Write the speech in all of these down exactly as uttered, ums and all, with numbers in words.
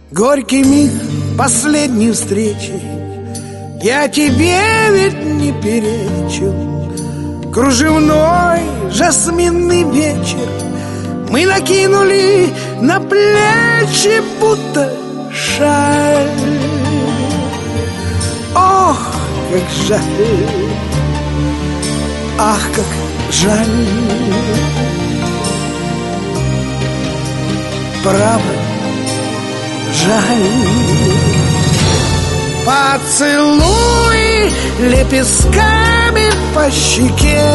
Горький миг последней встречи, я тебе ведь не перечил. Кружевной жасминный вечер мы накинули на плечи, будто шаль. Ох, как жаль, ах, как жаль. Право, жаль. Поцелуй лепестками по щеке,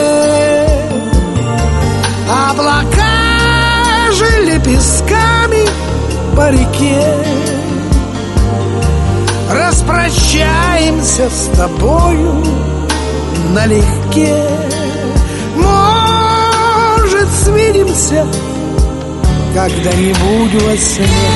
облака же лепестками по реке. Распрощаемся с тобою налегке. Может, свидимся когда-нибудь во сне.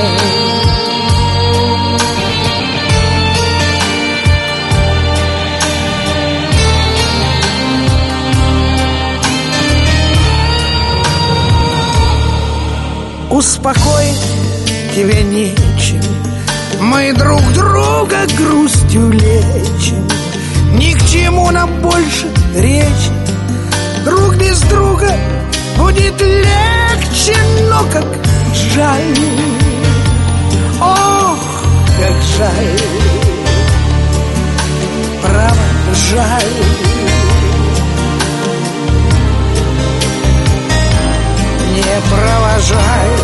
Успокоить тебя нечем, мы друг друга грустью лечим. Ни к чему нам больше речи, друг без друга будет легче. Но как жаль, ох, как жаль, право, жаль. Не провожай.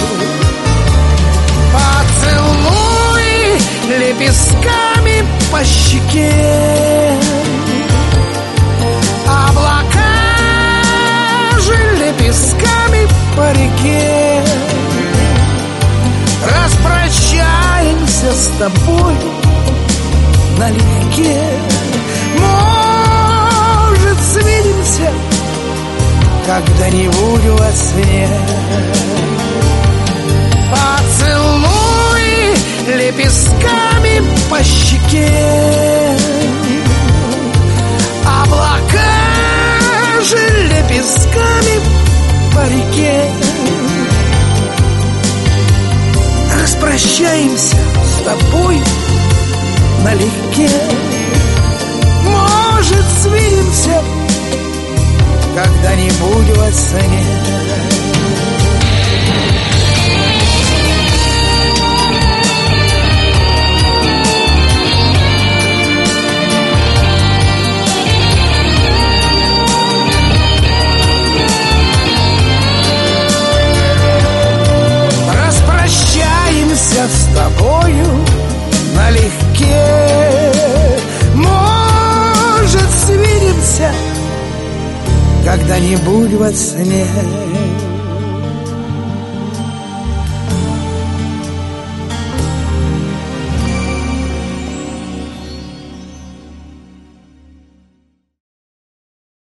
Поцелуй лепестками по щеке, облака же лепестками по реке. Распрощаемся с тобой налегке. Может, свидимся когда-нибудь во сне. Поцелуй лепестками по щеке, облака же лепестками по реке. Распрощаемся с тобой налегке. Может, свидимся когда-нибудь во сне. Распрощаемся с тобою налегке. Может, свидимся когда-нибудь во сне.